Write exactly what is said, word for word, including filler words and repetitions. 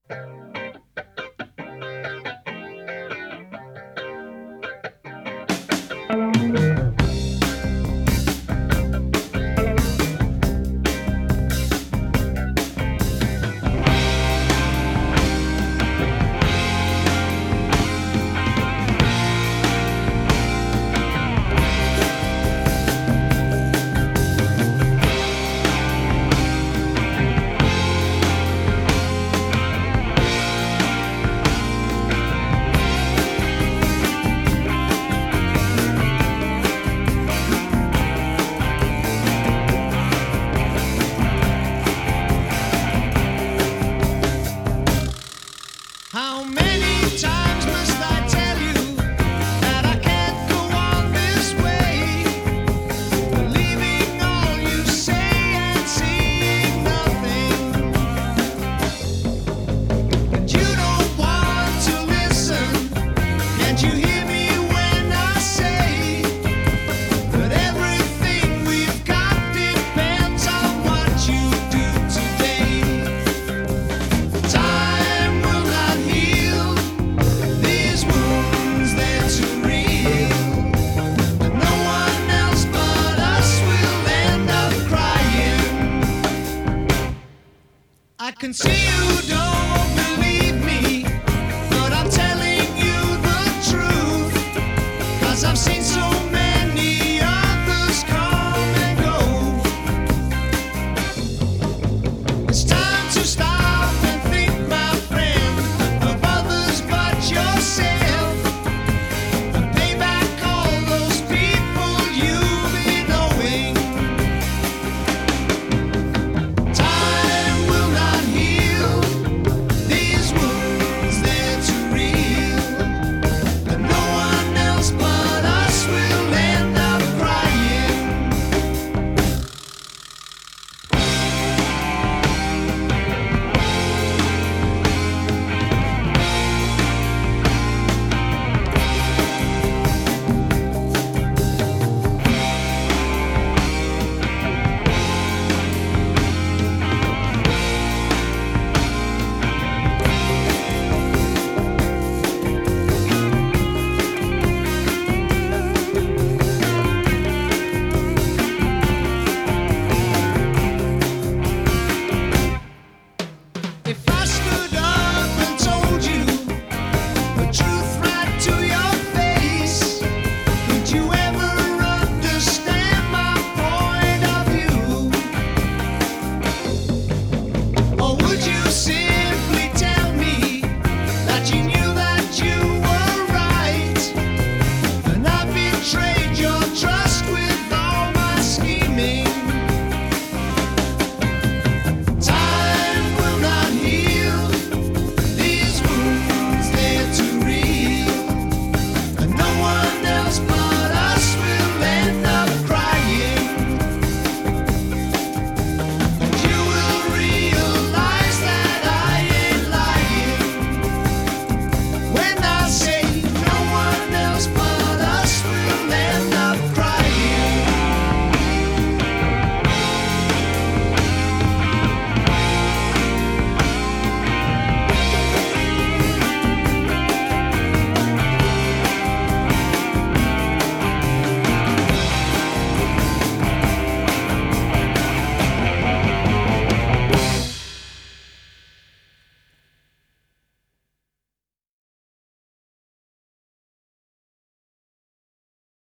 How many times must I tell you that I can't go on this way? Believing all you say and seeing nothing. And you don't want to listen. Can't you hear me when I say that everything we've got depends on what you do today? Time will not heal these wounds, they're too real. And no one else but us will end up crying. I can see you don't